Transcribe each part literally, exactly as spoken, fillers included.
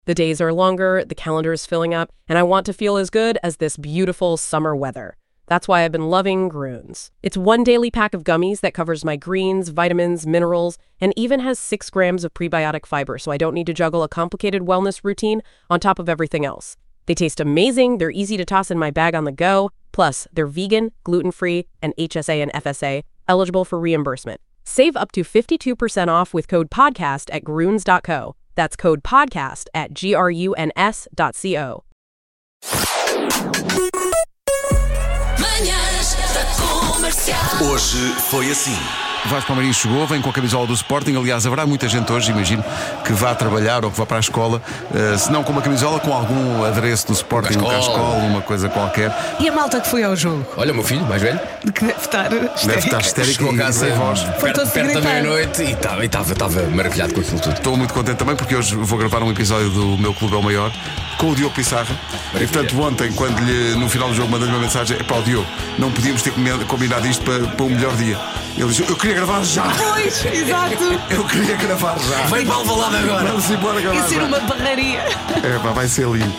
The days are longer, the calendar is filling up, and I want to feel as good as this beautiful summer weather. That's why I've been loving Grüns. It's one daily pack of gummies that covers my greens, vitamins, minerals, and even has six grams of prebiotic fiber, so I don't need to juggle a complicated wellness routine on top of everything else. They taste amazing, they're easy to toss in my bag on the go, plus they're vegan, gluten-free, and H S A and F S A, eligible for reimbursement. Save up to fifty-two percent off with code PODCAST at Grüns dot co. That's code PODCAST at G R U N S dot C O. Hoje foi assim. Vasco Palmeirinho chegou, vem com a camisola do Sporting. Aliás, haverá muita gente hoje, imagino, que vá trabalhar ou que vá para a escola, uh, se não com uma camisola, com algum adereço do Sporting, um cascol, uma coisa qualquer. E a malta que foi ao jogo? Olha, o meu filho, mais velho, Que deve estar histérico. Deve estar histérico. chegou a casa sem voz. perto, perto da meia-noite e estava maravilhado com aquilo tudo. Estou muito contente também porque hoje vou gravar um episódio do Meu Clube é o Maior com o Diogo Pissarra. E portanto, ontem, quando lhe, no final do jogo, mandei-lhe uma mensagem: é para o Diogo, não podíamos ter combinado isto para, para o melhor dia. Ele disse: eu queria gravar já. Pois, exato. Eu queria gravar já. Vem para o Alvalade agora. Vamos embora gravar. Isso ser já. uma barraria. É, pá, vai ser lindo.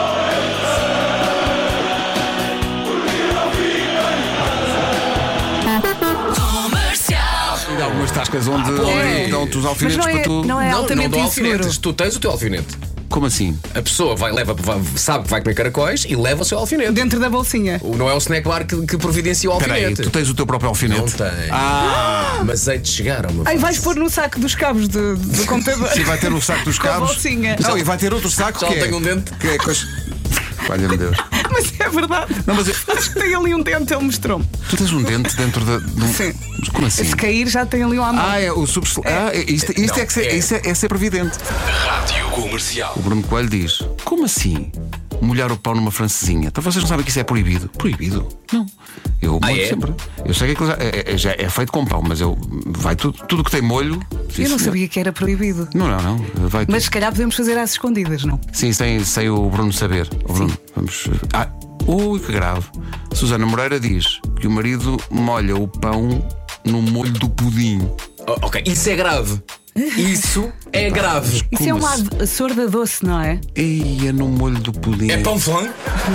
Há algumas tascas onde Ah, dão-te os Mas alfinetes não para é, tu. não é Não, não altamente dou inseguro. alfinetes. Tu tens o teu alfinete. Como assim? A pessoa vai, leva, vai, sabe que vai comer caracóis e leva o seu alfinete. Dentro da bolsinha. O- Não é o snack bar que, que providencia o Espera aí, alfinete. tu tens o teu próprio alfinete? Não tem. Ah! Mas hei de chegar ao meu Aí filho. vais pôr no saco dos cabos do, do computador. Sim, vai ter o saco dos Com a cabos. bolsinha. Não, e vai ter outro saco Já que não é. tenho um dente. Que é coisa. Valha-me Deus. Mas é verdade. Não, mas eu- Acho que tem ali um dente, ele mostrou-me. Tu tens um dente dentro da. De um... Sim. Mas como assim? Se cair, já tem ali um à mão. Ah, é o subsol. Ah, é- isto, isto Não, é, que ser, é- isso é, é ser previdente. Rádio Comercial. O Bruno Coelho diz: como assim? Molhar o pão numa francesinha? Então vocês não sabem que isso é proibido? Proibido? Não. Eu Ah, molho é? sempre. Eu sei que aquilo já é, é- já é feito com pão, mas eu. Vai tudo, tudo que tem molho. sim, Eu não senhor. sabia que era proibido. Não, não, não. Vai tudo. Mas se calhar podemos fazer às escondidas, não? Sim, sem, sem o Bruno saber. O Bruno, vamos. Ah, ui, que grave. Susana Moreira diz que o marido molha o pão no molho do pudim. Oh, ok, isso é grave. Isso é grave. Isso Como é uma assim? ad- sorda doce, não é? Eia, no molho do pudim. É pão flan?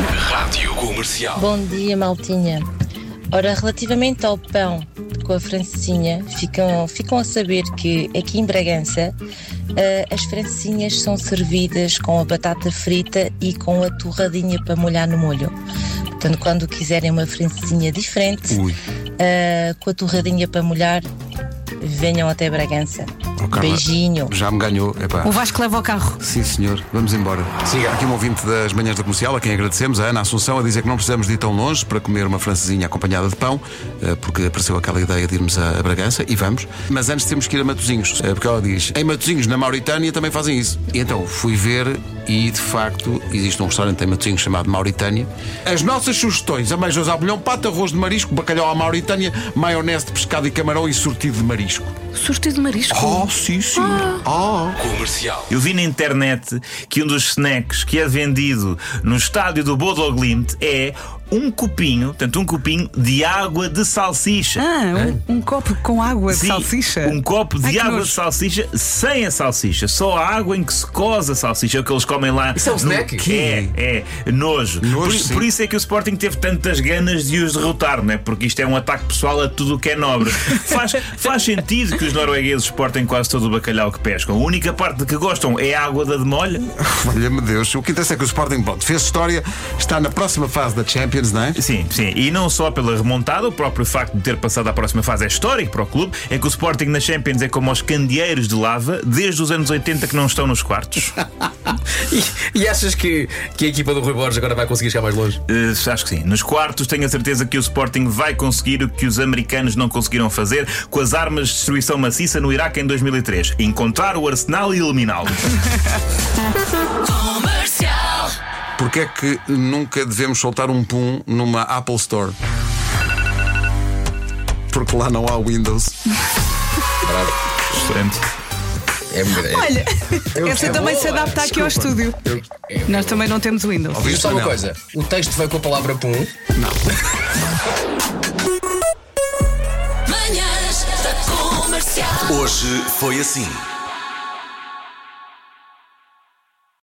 Rádio Comercial. Bom dia, maltinha. Ora, relativamente ao pão com a francesinha, ficam, ficam a saber que aqui em Bragança eh, as francesinhas são servidas com a batata frita e com a torradinha para molhar no molho. Portanto, quando quiserem uma francesinha diferente, Ui. eh, com a torradinha para molhar, venham até Bragança. Oh, Carla, Beijinho. Já me ganhou. Epá. O Vasco leva ao carro. Sim, senhor. Vamos embora. Siga. Há aqui um ouvinte das manhãs da comercial, a quem agradecemos, a Ana Assunção, a dizer que não precisamos de ir tão longe para comer uma francesinha acompanhada de pão, eh, porque apareceu aquela ideia de irmos a Bragança, e vamos. Mas antes temos que ir a Matosinhos, eh, porque ela diz: em Matosinhos, na Mauritânia, também fazem isso. E então fui ver, e de facto existe um restaurante em Matosinhos chamado Mauritânia. As nossas sugestões: ameijos ao bolhão, pato, arroz de marisco, bacalhau à Mauritânia, maionese de pescado e camarão e sortido de marisco. Sortido de marisco. Oh, sim, sim. Ah. Comercial. Eu vi na internet que um dos snacks que é vendido no estádio do Bodo Glimt é um copinho, portanto, um copinho de água de salsicha. Ah, um, um copo com água de Sim, salsicha. Um copo de Ai, que água nojo. de salsicha sem a salsicha, só a água em que se cose a salsicha, é o que eles comem lá. Isso é um no- snack? É, é, nojo. Nojo, por, sim. por isso é que o Sporting teve tantas ganas de os derrotar, não é? Porque isto é um ataque pessoal a tudo o que é nobre. Faz, faz sentido que os noruegueses exportem quase todo o bacalhau que pescam. A única parte de que gostam é a água da demolha. Valha-me Deus. O que interessa é que o Sporting, pronto, fez história, está na próxima fase da Champions, não é? Sim, sim, e não só pela remontada, o próprio facto de ter passado à próxima fase é histórico para o clube, é que o Sporting na Champions é como os candeeiros de lava, desde os anos oitenta que não estão nos quartos. E, e achas que, que a equipa do Rui Borges agora vai conseguir chegar mais longe? Uh, acho que sim. Nos quartos tenho a certeza que o Sporting vai conseguir o que os americanos não conseguiram fazer com as armas de destruição maciça no Iraque em dois mil e três. Encontrar o arsenal e eliminá-lo. Porque é que nunca devemos soltar um pum numa Apple Store? Porque lá não há Windows. Excelente. É, é, Olha, essa é também boa. se adapta aqui ao estúdio. é, Nós também não temos Windows. Diz só uma Não. coisa: o texto veio com a palavra pum. Hoje foi assim.